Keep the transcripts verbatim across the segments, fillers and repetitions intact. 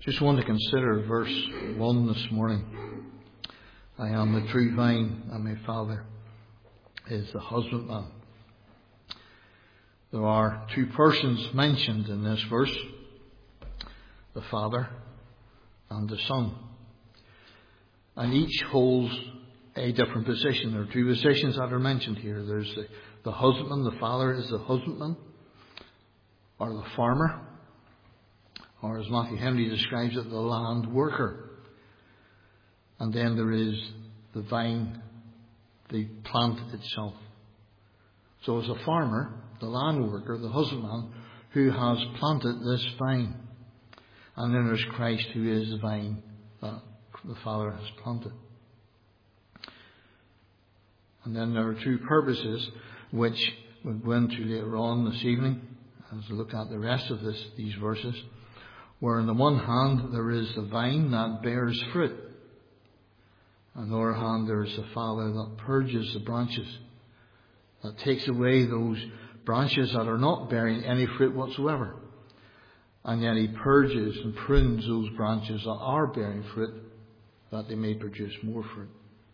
Just want to consider verse one this morning. I am the true vine, and my Father is the husbandman. There are two persons mentioned in this verse, the Father and the Son. And each holds a different position. There are two positions that are mentioned here. There's the, the husbandman, the Father is the husbandman, or the farmer, or as Matthew Henry describes it, the land worker. And then there is the vine, the plant itself. So as a farmer, the land worker, the husbandman, who has planted this vine. And then there's Christ, who is the vine that the Father has planted. And then there are two purposes which we'll go into later on this evening as we look at the rest of this, these verses, where on the one hand there is the vine that bears fruit. On the other hand there is the Father that purges the branches, that takes away those branches that are not bearing any fruit whatsoever. And yet He purges and prunes those branches that are bearing fruit, that they may produce more fruit.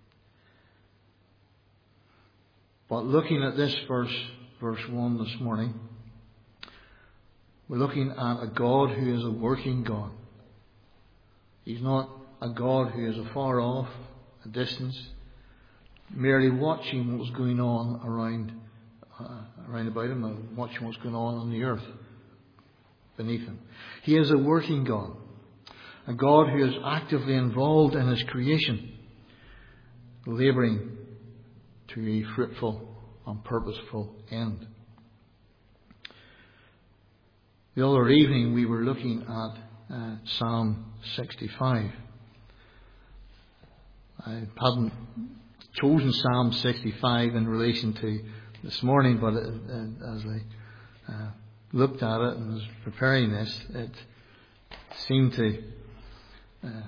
But looking at this verse, verse one this morning, we're looking at a God who is a working God. He's not a God who is afar off, a distance, merely watching what's going on around, uh, around about Him, and watching what's going on on the earth beneath Him. He is a working God, a God who is actively involved in His creation, labouring to a fruitful and purposeful end. The other evening we were looking at uh, Psalm sixty-five. I hadn't chosen Psalm sixty-five in relation to this morning, but it, it, as I uh, looked at it and was preparing this, it seemed to uh,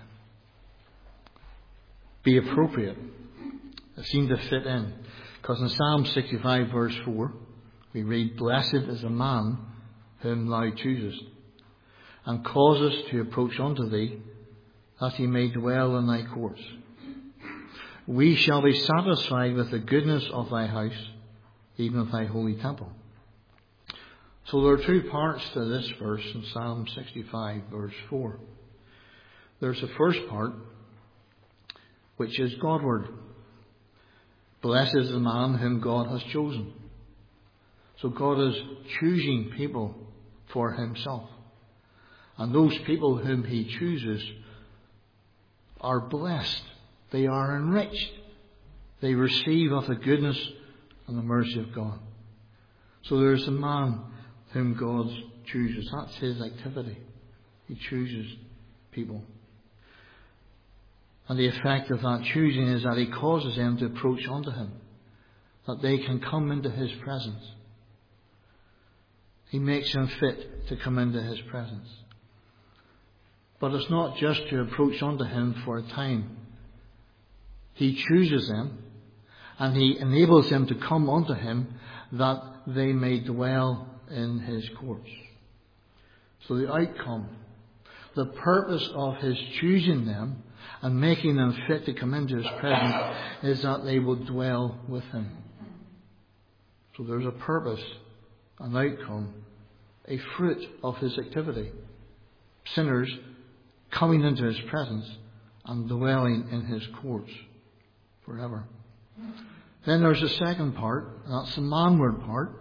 be appropriate. It seemed to fit in. Because in Psalm sixty-five verse four, we read, "Blessed is a man whom thou choosest, and causest to approach unto thee, that he may dwell in thy courts. We shall be satisfied with the goodness of thy house, even of thy holy temple." So there are two parts to this verse in Psalm sixty-five verse four. There's the first part, which is Godward. Blessed is the man whom God has chosen. So God is choosing people for Himself. And those people whom He chooses are blessed. They are enriched. They receive of the goodness and the mercy of God. So there's the man whom God chooses. That's His activity. He chooses people. And the effect of that choosing is that He causes them to approach unto Him, that they can come into His presence. He makes them fit to come into His presence. But it's not just to approach unto Him for a time. He chooses them, and He enables them to come unto Him that they may dwell in His courts. So the outcome, the purpose of His choosing them and making them fit to come into His presence is that they will dwell with Him. So there's a purpose, an outcome, a fruit of His activity. Sinners coming into His presence and dwelling in His courts forever. Then there's the second part, that's the manward part.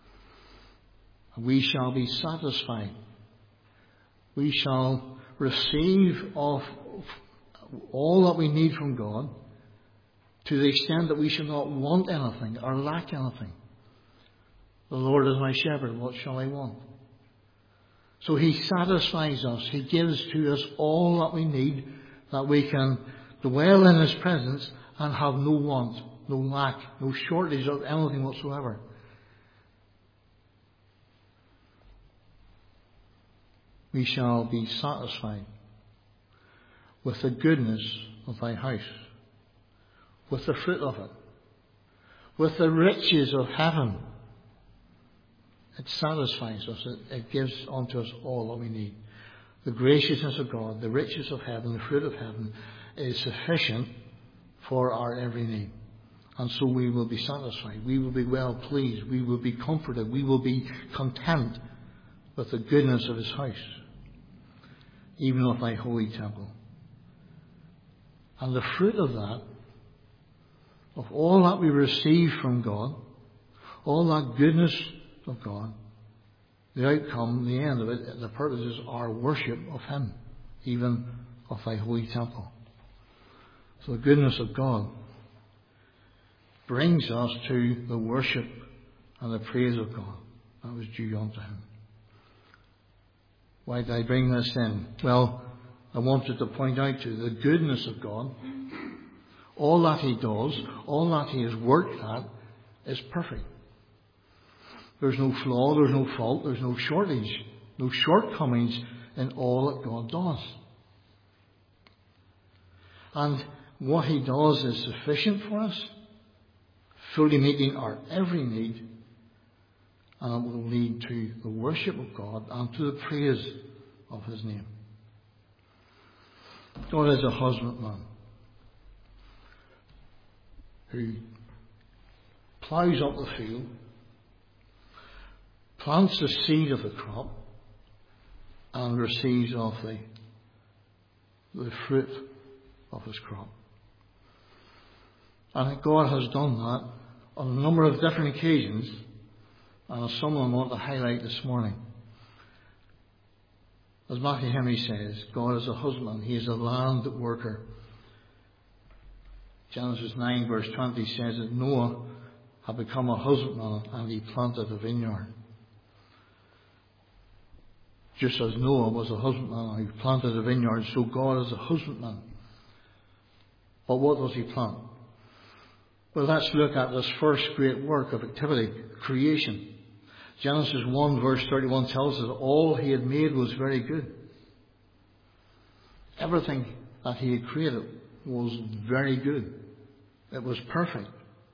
We shall be satisfied. We shall receive of all that we need from God, to the extent that we shall not want anything or lack anything. The Lord is my shepherd, what shall I want? So He satisfies us. He gives to us all that we need, that we can dwell in His presence and have no want, no lack, no shortage of anything whatsoever. We shall be satisfied with the goodness of thy house, with the fruit of it, with the riches of heaven. It satisfies us. It, it gives unto us all that we need. the graciousness of God, the riches of heaven, the fruit of heaven is sufficient for our every need. And so we will be satisfied. We will be well pleased. We will be comforted. We will be content with the goodness of his house, even of thy holy temple. And the fruit of that, of all that we receive from God, all that goodness of God, the outcome, the end of it, the purpose is our worship of him, even of thy holy temple. So the goodness of God brings us to the worship and the praise of God that was due unto him. Why did I bring this in? Well, I wanted to point out to you the goodness of God. All that he does, all that he has worked at, is perfect. There's no flaw, there's no fault, there's no shortage, no shortcomings in all that God does. And what he does is sufficient for us, fully meeting our every need, and it will lead to the worship of God and to the praise of his name. God is a husbandman who ploughs up the field, plants the seed of the crop, and receives of the, the fruit of his crop. And God has done that on a number of different occasions, and some of them I want to highlight this morning. As Matthew Henry says, God is a husbandman, he is a land worker. Genesis nine verse twenty says that Noah had become a husbandman and he planted a vineyard. Just as Noah was a husbandman who planted a vineyard, so God is a husbandman. But what does he plant? Well, let's look at this first great work of activity, creation. Genesis one verse thirty-one tells us that all he had made was very good. Everything that he had created was very good. It was perfect.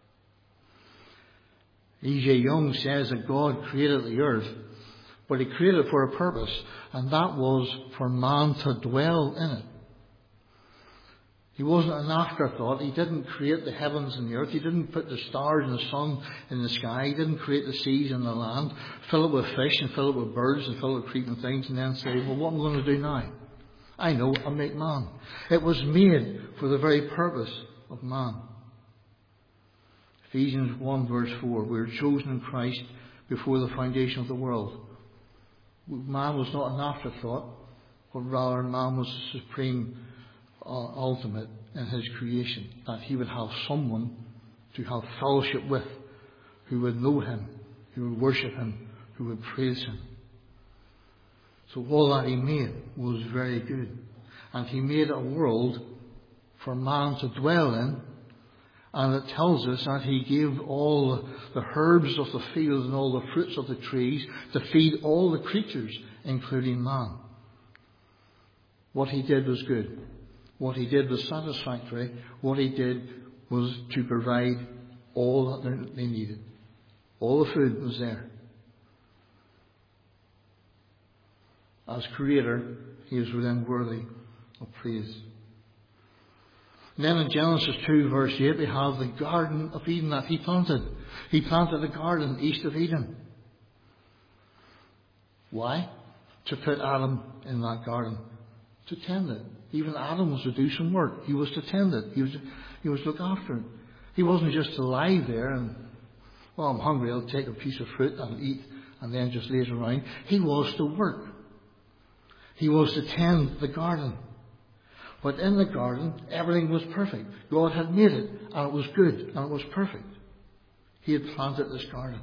E J Young says that God created the earth, but he created it for a purpose, and that was for man to dwell in it. He wasn't an afterthought. He didn't create the heavens and the earth. He didn't put the stars and the sun in the sky. He didn't create the seas and the land, fill it with fish and fill it with birds and fill it with creeping things, and then say, well, what am I going to do now? I know, I'll make man. It was made for the very purpose of man. Ephesians one verse four, we were chosen in Christ before the foundation of the world. Man was not an afterthought, but rather man was the supreme uh, ultimate in his creation, that he would have someone to have fellowship with, who would know him, who would worship him, who would praise him. So all that he made was very good. And he made a world for man to dwell in. And it tells us that he gave all the herbs of the field and all the fruits of the trees to feed all the creatures, including man. What he did was good. What he did was satisfactory. What he did was to provide all that they needed. All the food was there. As creator, he is then worthy of praise. And then in Genesis two verse eight we have the Garden of Eden that he planted. He planted a garden east of Eden. Why? To put Adam in that garden. To tend it. Even Adam was to do some work. He was to tend it. He was to, he was to look after it. He wasn't just to lie there and, well, I'm hungry, I'll take a piece of fruit and eat and then just laze around. He was to work. He was to tend the garden. But in the garden, everything was perfect. God had made it, and it was good, and it was perfect. He had planted this garden.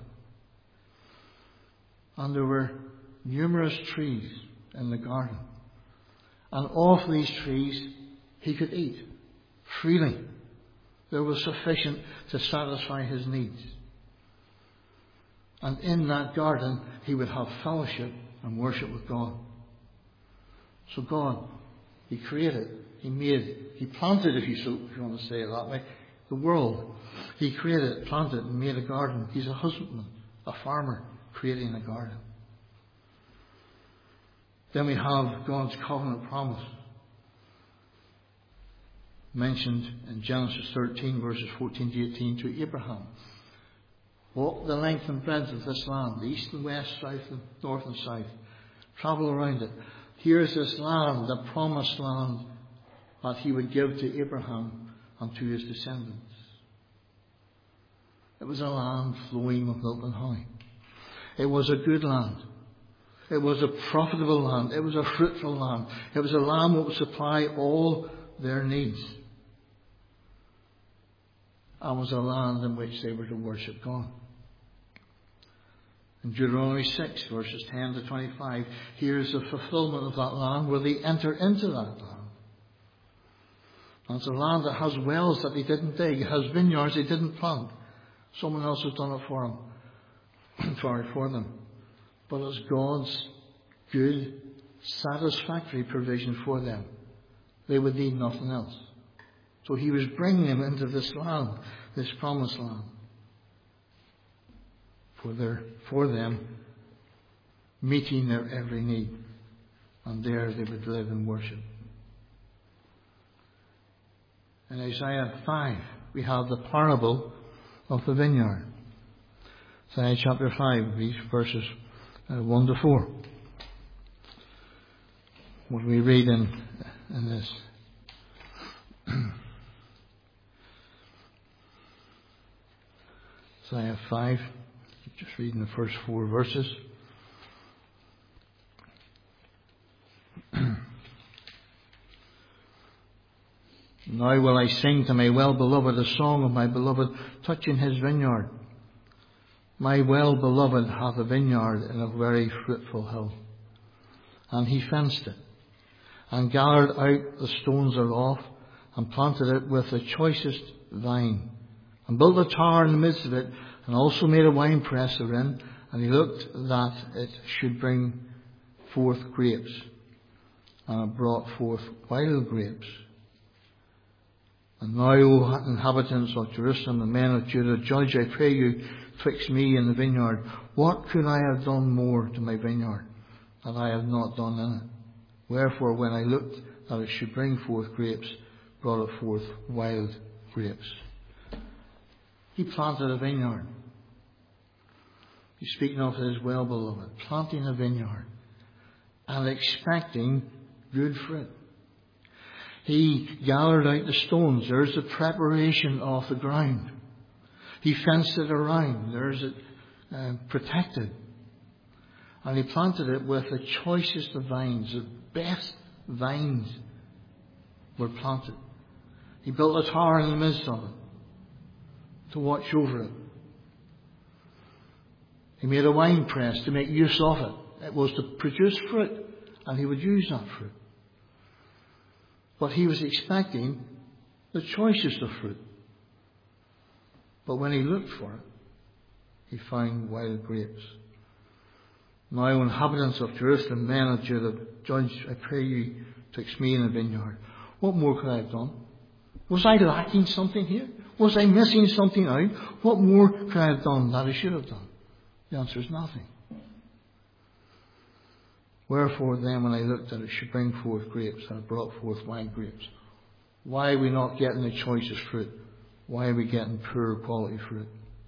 And there were numerous trees in the garden. And off these trees, he could eat freely. There was sufficient to satisfy his needs. And in that garden, he would have fellowship and worship with God. So God, he created, he made, he planted, if you, so, if you want to say it that way, the world. He created, planted, and made a garden. He's a husbandman, a farmer, creating a garden. Then we have God's covenant promise, mentioned in Genesis thirteen, verses fourteen to eighteen, to Abraham. Walk the length and breadth of this land, the east and west, south and north and south. Travel around it. Here's this land, the promised land that he would give to Abraham and to his descendants. It was a land flowing with milk and honey. It was a good land. It was a profitable land. It was a fruitful land. It was a land that would supply all their needs. And was a land in which they were to worship God. In Deuteronomy six, verses ten to twenty-five, here's the fulfillment of that land where they enter into that land. And it's a land that has wells that they didn't dig. It has vineyards they didn't plant. Someone else has done it for them. Sorry, for them. But it's God's good, satisfactory provision for them. They would need nothing else. So he was bringing them into this land, this promised land, for their, for them, meeting their every need. And there they would live and worship. In Isaiah five, we have the parable of the vineyard. Isaiah chapter five, these verses uh, one to four. What we read in, in this. Isaiah five, just reading the first four verses. Now will I sing to my well-beloved a song of my beloved touching his vineyard. My well-beloved hath a vineyard in a very fruitful hill. And he fenced it, and gathered out the stones thereof, and planted it with the choicest vine, and built a tower in the midst of it, and also made a winepress therein, and he looked that it should bring forth grapes. And it brought forth wild grapes. And now, O inhabitants of Jerusalem, and men of Judah, judge, I pray you, twixt me and the vineyard. What could I have done more to my vineyard that I have not done in it? Wherefore, when I looked that it should bring forth grapes, brought it forth wild grapes. He planted a vineyard. He's speaking of his well-beloved, planting a vineyard and expecting good fruit. He gathered out the stones. There's the preparation of the ground. He fenced it around. There's it uh, protected. And he planted it with the choicest of vines. The best vines were planted. He built a tower in the midst of it to watch over it. He made a wine press to make use of it. It was to produce fruit, and he would use that fruit. But he was expecting the choicest of fruit. But when he looked for it, he found wild grapes. Now, inhabitants of Jerusalem, men of Judah, judge, I pray you, twixt me and the vineyard. What more could I have done? Was I lacking something here? Was I missing something out? What more could I have done that I should have done? The answer is nothing. Wherefore then, when I looked that it should bring forth grapes, and it brought forth wine grapes. Why are we not getting the choicest fruit? Why are we getting poor quality fruit?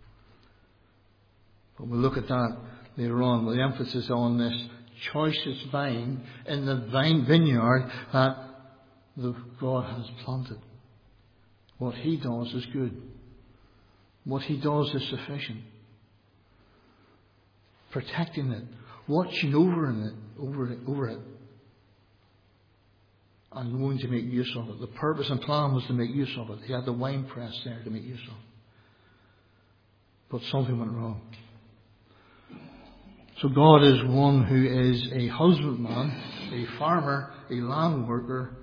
But we'll look at that later on, with the emphasis on this choicest vine in the vine vineyard that the God has planted. What he does is good. What he does is sufficient. Protecting it, watching over it, over it, over it, and going to make use of it. The purpose and plan was to make use of it. He had the wine press there to make use of. But something went wrong. So God is one who is a husbandman, a farmer, a land worker,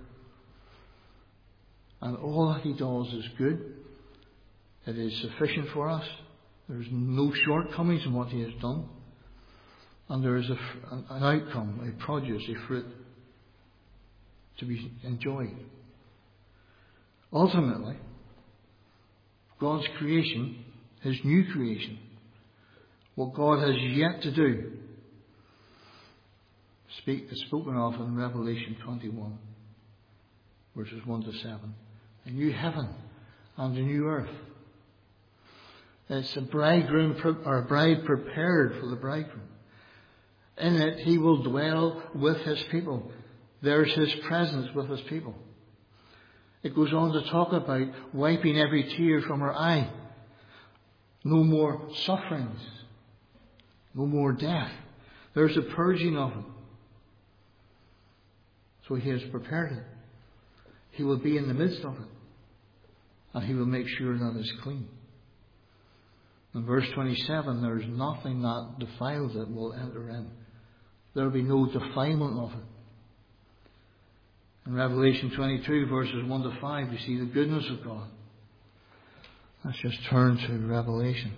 and all that he does is good. It is sufficient for us. There's no shortcomings in what he has done. And there is a, an outcome, a produce, a fruit to be enjoyed. Ultimately, God's creation, his new creation, what God has yet to do, speak, is spoken of in Revelation twenty-one, verses one to seven. A new heaven and a new earth. It's a bridegroom or a bride prepared for the bridegroom. In it, he will dwell with his people. There's his presence with his people. It goes on to talk about wiping every tear from her eye. No more sufferings. No more death. There's a purging of it. So he has prepared it. He will be in the midst of it. And he will make sure that it's clean. In verse twenty-seven, there is nothing that defiles it will enter in. There will be no defilement of it. In Revelation twenty-two, verses one to five, you see the goodness of God. Let's just turn to Revelation.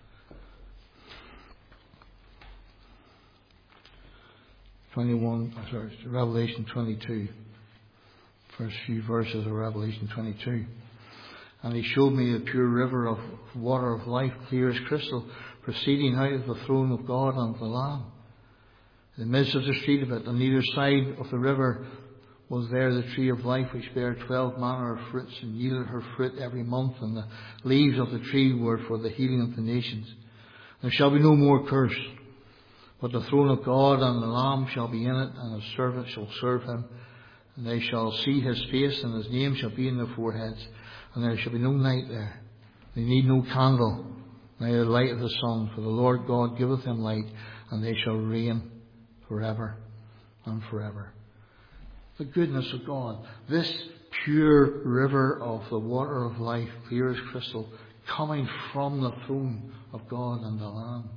twenty-one, sorry, Revelation twenty-two. First few verses of Revelation twenty-two. And he showed me a pure river of water of life, clear as crystal, proceeding out of the throne of God and of the Lamb. In the midst of the street of it, on either side of the river, was there the tree of life, which bare twelve manner of fruits, and yielded her fruit every month, and the leaves of the tree were for the healing of the nations. There shall be no more curse, but the throne of God and the Lamb shall be in it, and his servants shall serve him, and they shall see his face, and his name shall be in their foreheads, and there shall be no night there. They need no candle, neither the light of the sun, for the Lord God giveth them light, and they shall reign forever and forever. The goodness of God, this pure river of the water of life, clear as crystal, coming from the throne of God and the Lamb.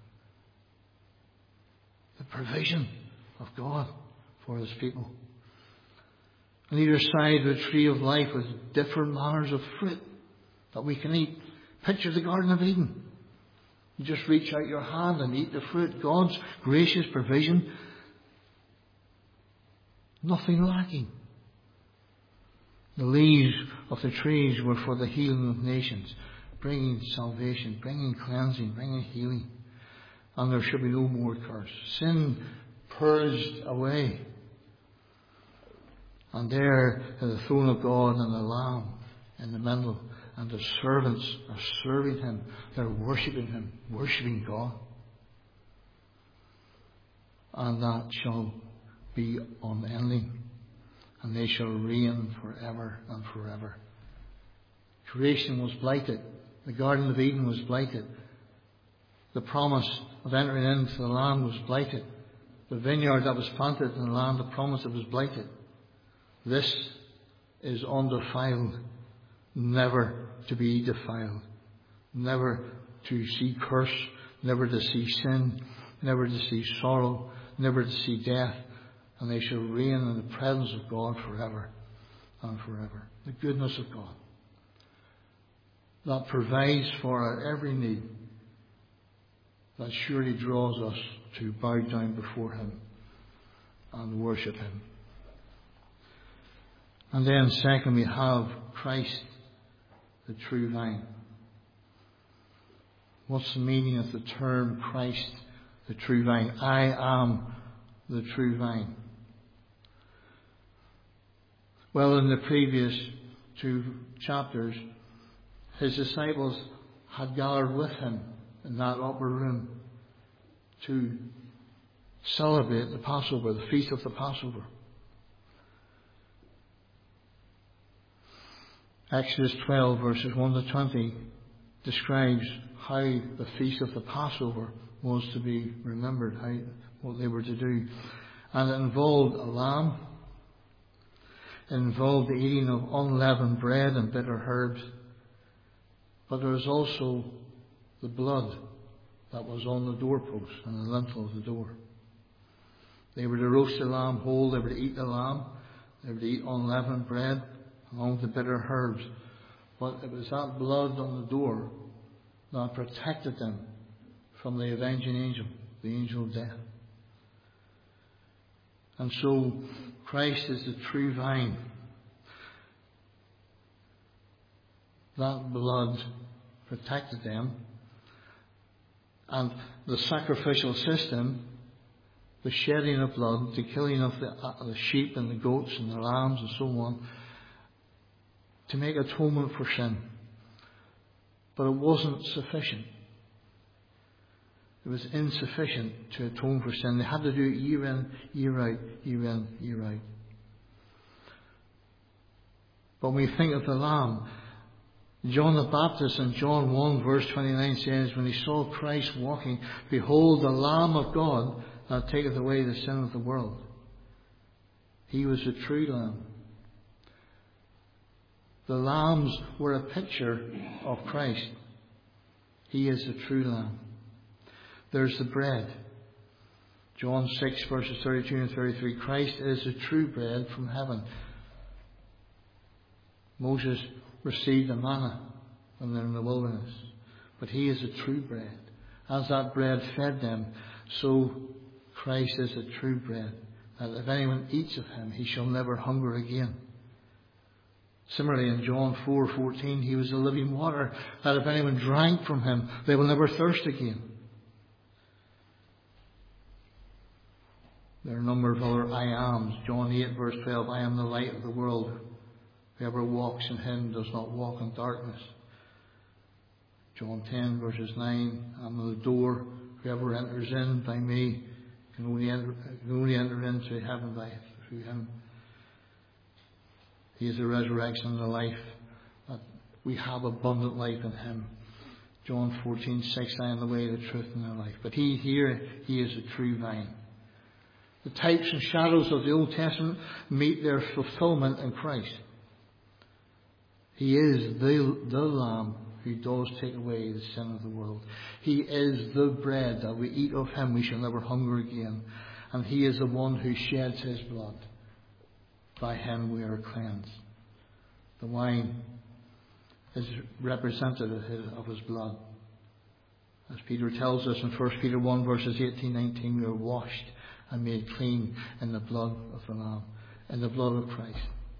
The provision of God for his people. On either side of the tree of life with different manners of fruit that we can eat. Picture the Garden of Eden. You just reach out your hand and eat the fruit. God's gracious provision. Nothing lacking. The leaves of the trees were for the healing of nations, bringing salvation, bringing cleansing, bringing healing. And there shall be no more curse. Sin purged away. And there in the throne of God and the Lamb in the middle, and the servants are serving him. They're worshipping him, worshipping God. And that shall be unending, and they shall reign forever and forever. Creation was blighted. The Garden of Eden was blighted. The promise of entering into the land was blighted. The vineyard that was planted in the land of promise, it was blighted. This is undefiled, never to be defiled, never to see curse, never to see sin, never to see sorrow, never to see death, and they shall reign in the presence of God forever and forever. The goodness of God that provides for our every need, that surely draws us to bow down before him and worship him. And then second, we have Christ, the true vine. What's the meaning of the term Christ, the true vine? I am the true vine. Well, in the previous two chapters, his disciples had gathered with him in that upper room to celebrate the Passover, the feast of the Passover. Exodus twelve, verses one to twenty, describes how the feast of the Passover was to be remembered, how what they were to do. And it involved a lamb. It involved the eating of unleavened bread and bitter herbs. But there was also the blood that was on the doorpost and the lintel of the door. They were to roast the lamb whole. They were to eat the lamb. They were to eat unleavened bread along with the bitter herbs. But it was that blood on the door that protected them from the avenging angel, the angel of death. And so Christ is the true vine. That blood protected them. And the sacrificial system the shedding of blood, the killing of the, uh, the sheep and the goats and the lambs and so on, to make atonement for sin. But it wasn't sufficient. It was insufficient to atone for sin. They had to do it year in, year out, year in, year out. But when we think of the Lamb, John the Baptist in John one verse twenty-nine says, when he saw Christ walking, behold the Lamb of God that taketh away the sin of the world. He was the true Lamb. The lambs were a picture of Christ. He is the true Lamb. There's the bread. John six verses thirty-two and thirty-three. Christ is the true bread from heaven. Moses received the manna when they're in the wilderness. But he is the true bread. As that bread fed them, so Christ is the true bread. That if anyone eats of him, he shall never hunger again. Similarly, in John four fourteen, he was the living water, that if anyone drank from him, they will never thirst again. There are a number of other I ams. John eight verse twelve, I am the light of the world. Whoever walks in him does not walk in darkness. John ten verses nine, I am the door. Whoever enters in by me can only enter, can only enter into heaven by through him. He is the resurrection and the life. That we have abundant life in him. John fourteen six, I am the way, the truth, and the life. But he here, he is the true vine. The types and shadows of the Old Testament meet their fulfillment in Christ. He is the, the Lamb who does take away the sin of the world. He is the bread that we eat of him, we shall never hunger again. And he is the one who sheds his blood. By him we are cleansed. The wine is representative of his blood. As Peter tells us in First Peter one verses eighteen nineteen, we are washed and made clean in the blood of the Lamb, in the blood of Christ.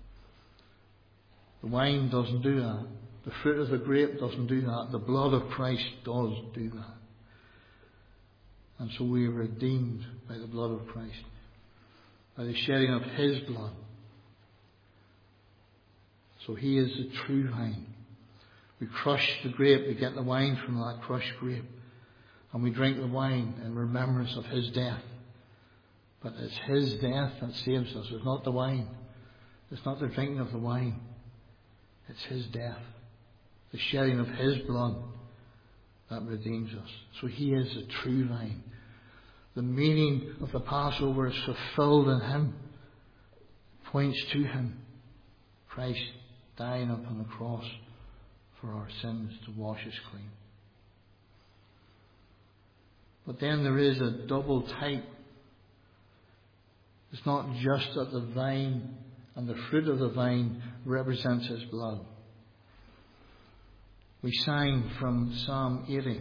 The wine doesn't do that. The fruit of the grape doesn't do that. The blood of Christ does do that. And so we are redeemed by the blood of Christ, by the shedding of his blood. So he is the true vine. We crush the grape, we get the wine from that crushed grape. And we drink the wine in remembrance of his death. But it's his death that saves us. It's not the wine. It's not the drinking of the wine. It's his death. The shedding of his blood that redeems us. So he is the true vine. The meaning of the Passover is fulfilled in him. Points to him. Christ dying upon the cross for our sins to wash us clean. But then there is a double type. It's not just that the vine and the fruit of the vine represents his blood. We sang from Psalm eighty.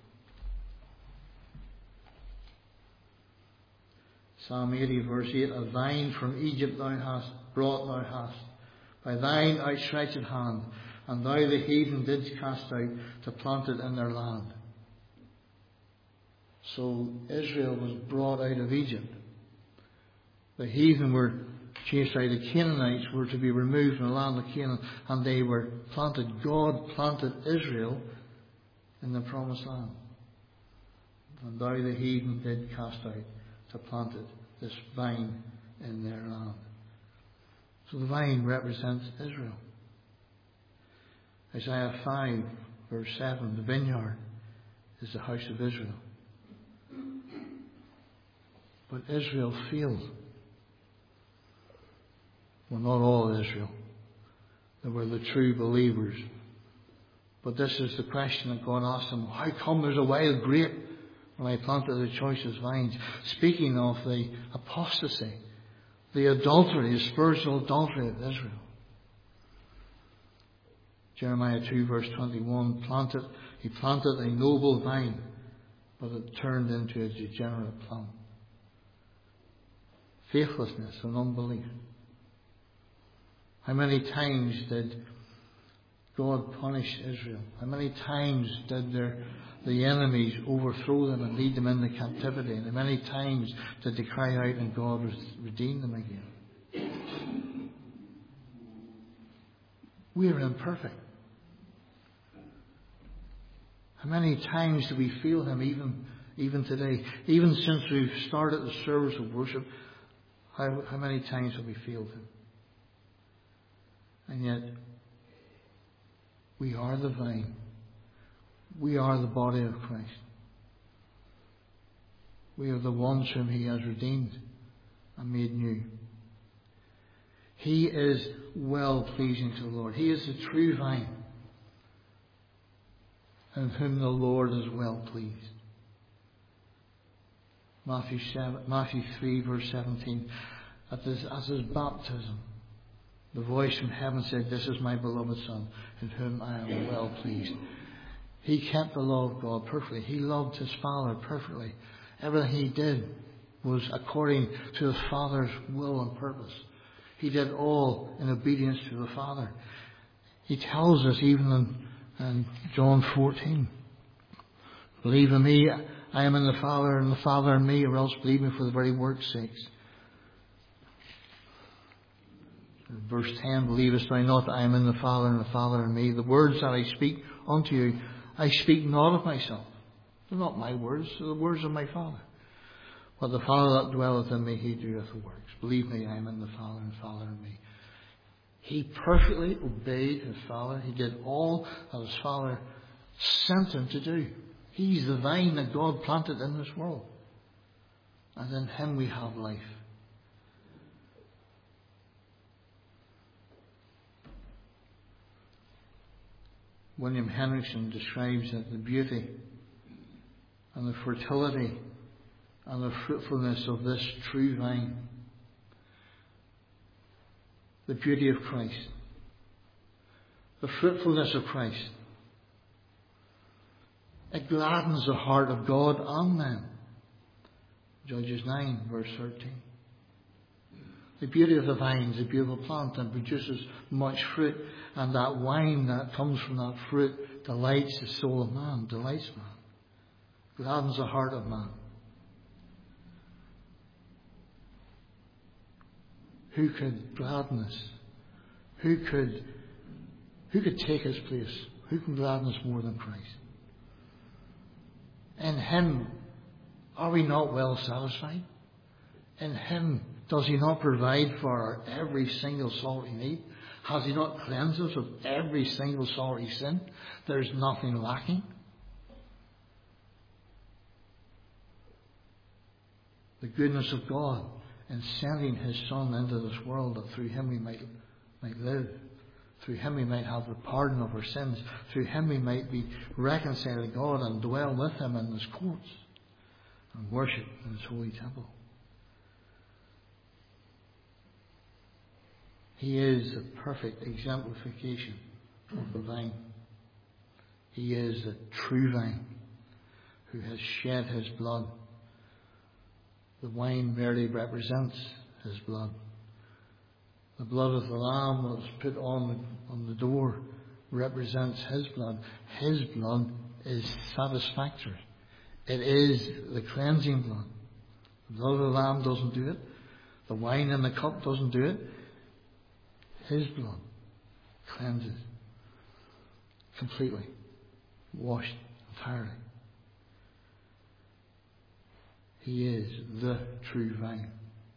Psalm eighty verse eight, a vine from Egypt thou hast brought, thou hast, by thine outstretched hand, and thou the heathen didst cast out to plant it in their land. So Israel was brought out of Egypt. The heathen were chased out. The Canaanites were to be removed from the land of Canaan, and they were planted. God planted Israel in the promised land. And thou the heathen did cast out to plant it, this vine in their land. So the vine represents Israel. Isaiah five verse seven, the vineyard is the house of Israel. But Israel failed. Well, not all of Israel. They were the true believers. But this is the question that God asked them. How come there's a wild grape when I planted the choicest vines? Speaking of the apostasy, the adultery, the spiritual adultery of Israel. Jeremiah two verse twenty-one, planted, he planted a noble vine, but it turned into a degenerate plant. Faithlessness and unbelief. How many times did God punish Israel? How many times did their, the enemies overthrow them and lead them into captivity. And many times did they cry out and God redeemed them again. We are imperfect. How many times do we feel Him even, even today? Even since we've started the service of worship, how, how many times have we failed Him? And yet, we are the vine. We are the body of Christ. We are the ones whom He has redeemed and made new. He is well pleasing to the Lord. He is the true vine, in whom the Lord is well pleased. Matthew seven, Matthew three verse seventeen. At his, at his baptism, the voice from heaven said, "This is my beloved Son, in whom I am well pleased." He kept the law of God perfectly. He loved His Father perfectly. Everything He did was according to His Father's will and purpose. He did all in obedience to the Father. He tells us even in, in John fourteen, "Believe in me, I am in the Father, and the Father in me, or else believe me for the very work's sakes." Verse ten, "Believest thou not that I am in the Father, and the Father in me? The words that I speak unto you, I speak not of myself. They're not my words, they're the words of my Father. But the Father that dwelleth in me, He doeth the works. Believe me, I am in the Father, and the Father in me." He perfectly obeyed His Father. He did all that His Father sent Him to do. He's the vine that God planted in this world. And in Him we have life. William Hendrickson describes that the beauty and the fertility and the fruitfulness of this true vine, the beauty of Christ, the fruitfulness of Christ, it gladdens the heart of God and man. Judges nine verse thirteen. The beauty of the vine is a beautiful plant and produces much fruit, and that wine that comes from that fruit delights the soul of man, delights man, gladdens the heart of man. Who could gladden us? Who could, who could take His place? Who can gladden us more than Christ? In Him, are we not well satisfied? In Him, does He not provide for our every single salty need? Has He not cleansed us of every single salty sin? There's nothing lacking. The goodness of God in sending His Son into this world, that through Him we might, might live. Through Him we might have the pardon of our sins. Through Him we might be reconciled to God and dwell with Him in His courts and worship in His holy temple. He is the perfect exemplification of the vine. He is the true vine who has shed His blood. The wine merely represents His blood. The blood of the Lamb that was put on the, on the door represents His blood. His blood is satisfactory. It is the cleansing blood. The blood of the Lamb doesn't do it. The wine in the cup doesn't do it. His blood cleanses completely, washed entirely. He is the true vine,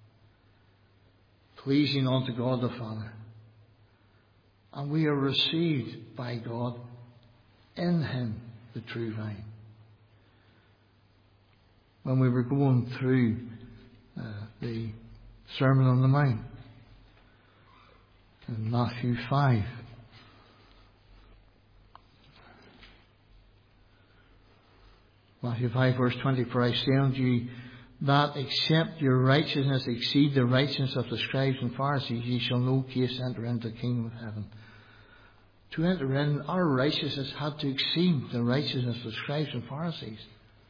pleasing unto God the Father. And we are received by God in Him, the true vine. When we were going through uh, the Sermon on the Mount, in Matthew five. Matthew five verse twenty, "For I say unto you that except your righteousness exceed the righteousness of the scribes and Pharisees, ye shall no case enter into the kingdom of heaven." To enter in, our righteousness had to exceed the righteousness of the scribes and Pharisees.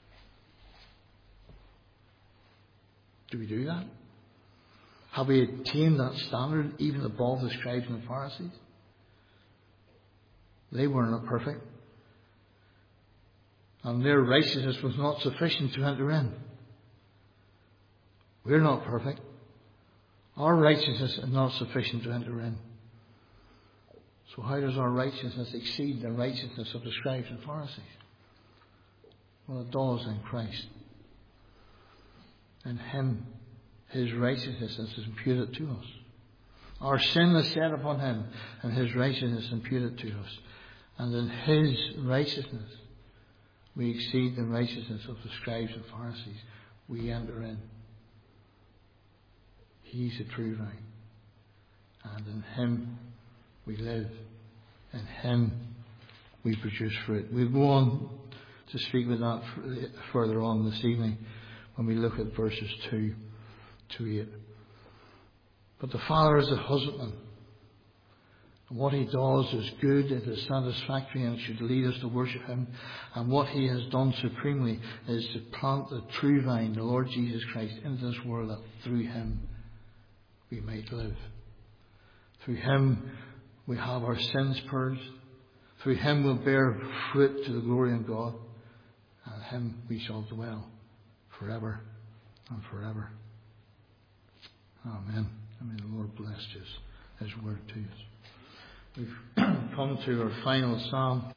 Do we do that? Have we attained that standard even above the scribes and the Pharisees? They were not perfect. And their righteousness was not sufficient to enter in. We're not perfect. Our righteousness is not sufficient to enter in. So how does our righteousness exceed the righteousness of the scribes and Pharisees? Well, it does in Christ. In Him, His righteousness is imputed to us. Our sin is set upon Him, and His righteousness is imputed to us. And in His righteousness, we exceed the righteousness of the scribes and Pharisees. We enter in. He's the true vine. And in Him we live. In Him we produce fruit. We'll go on to speak with that further on this evening when we look at verses two to eight. But the Father is a husbandman. And what He does is good, it is satisfactory, and it should lead us to worship Him. And what He has done supremely is to plant the true vine, the Lord Jesus Christ, into this world, that through Him we might live. Through Him we have our sins purged. Through Him we'll bear fruit to the glory of God. And Him we shall dwell forever and forever. Amen. And may the Lord bless His, His word to us. We've come to our final psalm.